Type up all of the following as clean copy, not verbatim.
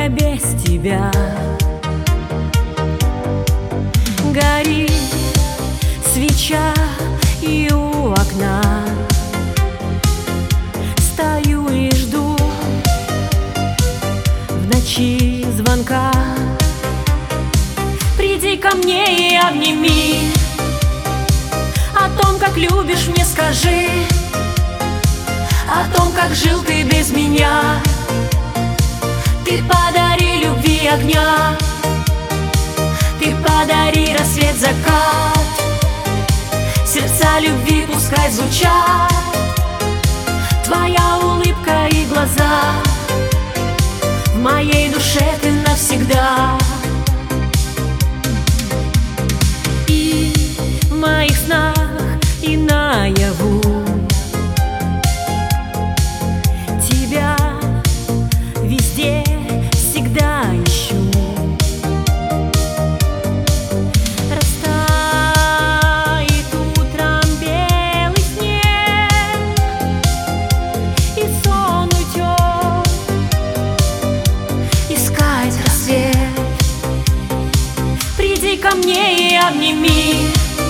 без тебя. Горит свеча и у окна стою и жду в ночи звонка. Приди ко мне и обними, о том, как любишь, мне скажи, о том, как жил ты без меня. Ты подари любви огня, ты подари рассвет, закат. Сердца любви пускай звучат, твоя улыбка и глаза. В моей душе ты навсегда. И в моих снах, и наяву тебя везде, всегда ищу. Растает утром белый снег, и сон утек, искать рассвет. Приди ко мне и обними,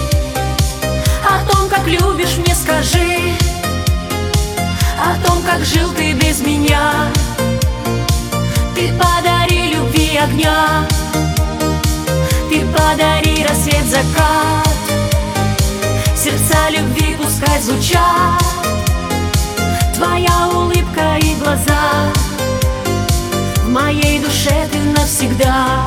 о том, как любишь, мне скажи, о том, как жил ты без меня. Ты подари любви огня, ты подари рассвет, закат. Сердца любви пускай звучат, твоя улыбка и глаза. В моей душе ты навсегда.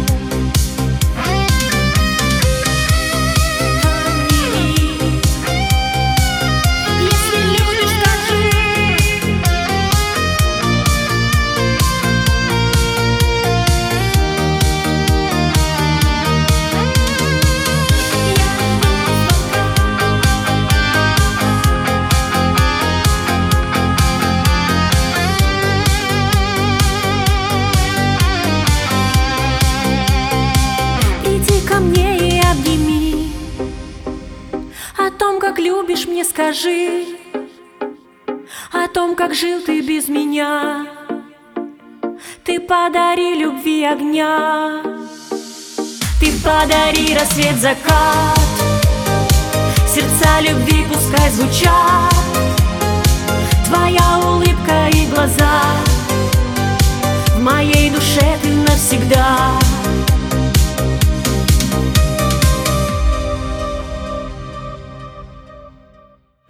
О том, как любишь, мне скажи, о том, как жил ты без меня. Ты подари любви огня, ты подари рассвет, закат. Сердца любви пускай звучат, твоя улыбка